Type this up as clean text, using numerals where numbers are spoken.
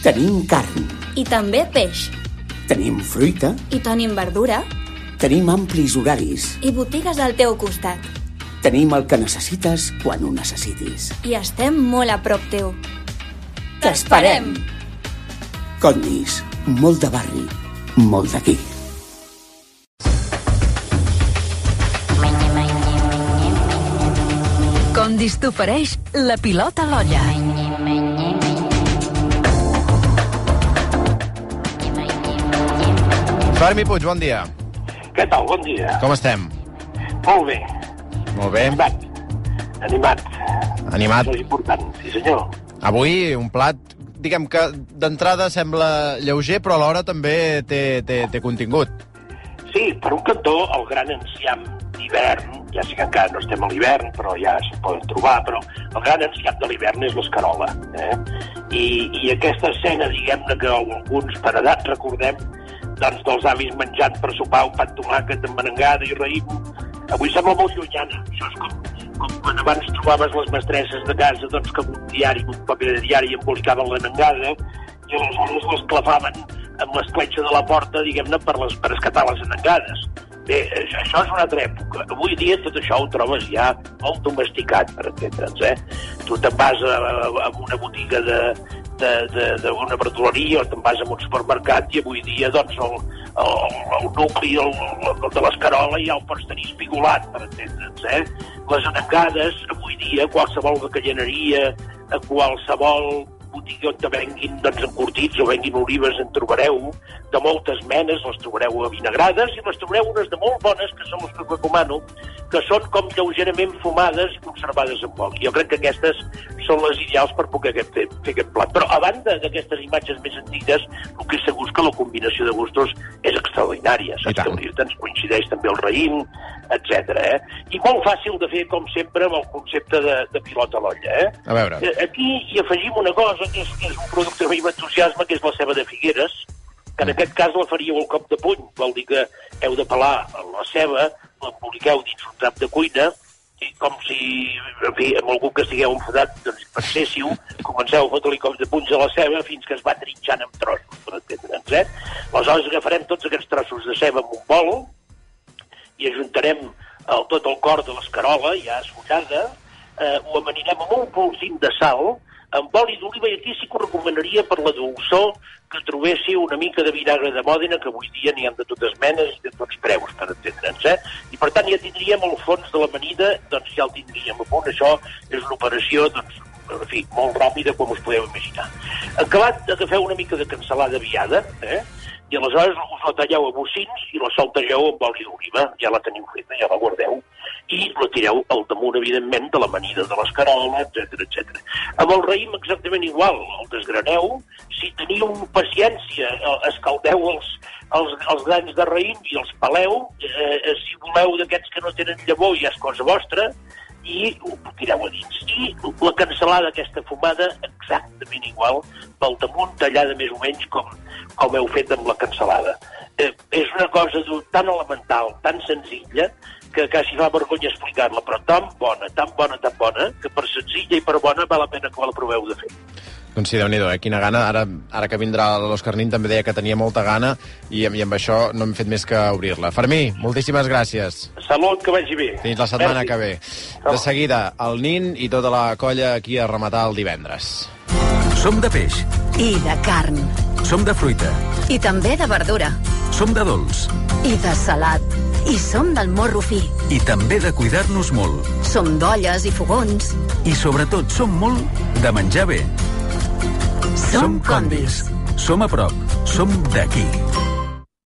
Tenim carn. I també peix. Tenim fruita. I tenim verdura. Tenim amplis horaris. I botigues al teu costat. Tenim el que necessites quan ho necessitis. I estem molt a prop teu. T'esperem! Condis, molt de barri, molt d'aquí. Condis t'ofereix la pilota a l'olla. Fermi Puig, bon dia. Què tal? Bon dia. Com estem? Molt bé. Molt bé. Animat. Animat. Això és important, sí senyor. Avui un plat, diguem que d'entrada sembla lleuger, però alhora també té contingut. Sí, per un cantó, el gran enciam d'hivern, ja sé que encara no estem a l'hivern, però ja s'hi poden trobar, però el gran enciam de l'hivern és l'escarola. I aquesta escena, diguem-ne, que alguns per edat recordem, doncs dels avis menjant per sopar un pa amb tomàquet amb merengada i raïm, avui sembla molt llunyana. Això és com quan abans trobaves les mestresses de casa doncs, que amb un diari, amb un paper de diari embolicaven l'anengada i aleshores l'esclafaven amb l'escletxa de la porta, diguem-ne, per escatar les anengades. Bé, això és una altra època. Avui dia tot això ho trobes ja molt domesticat, per entendre'ns, Tu te'n vas a una botiga d'una verduleria o te'n vas a un supermercat i avui dia, doncs, el nucli de l'escarola ja el pots tenir espigolat, per entendre'ns, Les anengades, avui dia, qualsevol bacalleneria, a qualsevol botiga on venguin encurtits o venguin olives en trobareu de moltes menes, les trobareu avinagrades i les trobareu unes de molt bones, que són les que recomano, que són com lleugerament fumades i conservades en oli. Jo crec que aquestes són les ideals per poder fer aquest plat. Però a banda d'aquestes imatges més antigues, el que és segur és que la combinació de gustos és extraordinària. Saps que ens coincideix també el raïm, etc. I molt fàcil de fer, com sempre, amb el concepte de pilota a l'olla. A veure. Aquí hi afegim una cosa que és un producte de mi entusiasme, que és la ceba de Figueres, que en aquest cas la faríeu al cop de puny. Vol dir que heu de pelar la ceba, l'emboliqueu dins un trap de cuina, i com si, en fi, amb algú que estigueu enfadat, doncs penséssiu, comenceu a fotre-li cops de punys a la ceba fins que es va trinxant en trossos, per entendre'ns, Aleshores agafarem tots aquests trossos de ceba en un bol i ajuntarem tot el cor de l'escarola, ja esfullada, ho amanirem amb un polsim de sal, amb oli d'oliva, i aquí sí que ho recomanaria per la dolçor que trobéssiu una mica de vinagre de Mòdena, que avui dia n'hi ha de totes menes i de tots preus, per entendre'ns, I per tant ja tindríem el fons de l'amanida, doncs ja el tindríem a punt. Això és una operació, doncs, en fi, molt ràpida, com us podeu imaginar. Acabat, agafeu una mica de cansalada viada, i aleshores us la talleu a bocins i la saltegeu amb oli d'oliva, ja la teniu feta, ja la guardeu, i la tireu al damunt, evidentment, de l'amanida de l'escarola, etc. Amb el raïm exactament igual, el desgraneu, si teniu paciència, escaldeu els grans de raïm i els peleu, si voleu d'aquests que no tenen llavor ja és cosa vostra, i ho tireu a dins. I la cansalada aquesta fumada, exactament igual, pel damunt, tallada més o menys com heu fet amb la cansalada. És una cosa tan elemental, tan senzilla, que quasi fa vergonya explicar-la, però tan bona, que per senzilla i per bona val la pena que la proveu de fer. Doncs sí, Déu-n'hi-do, quina gana. Ara que vindrà l'Òscar Nin també deia que tenia molta gana i amb això no hem fet més que obrir-la. Fermí, moltíssimes gràcies. Salut, que vagi bé. Fins la setmana que ve. De seguida, el Nin i tota la colla aquí a rematar el divendres. Som de peix. I de carn. Som de fruita. I també de verdura. Som de dolç. I de salat. I som del morro fi. I també de cuidar-nos molt. Som d'olles i fogons. I sobretot som molt de menjar bé. Som Condis. Som a prop. Som d'aquí.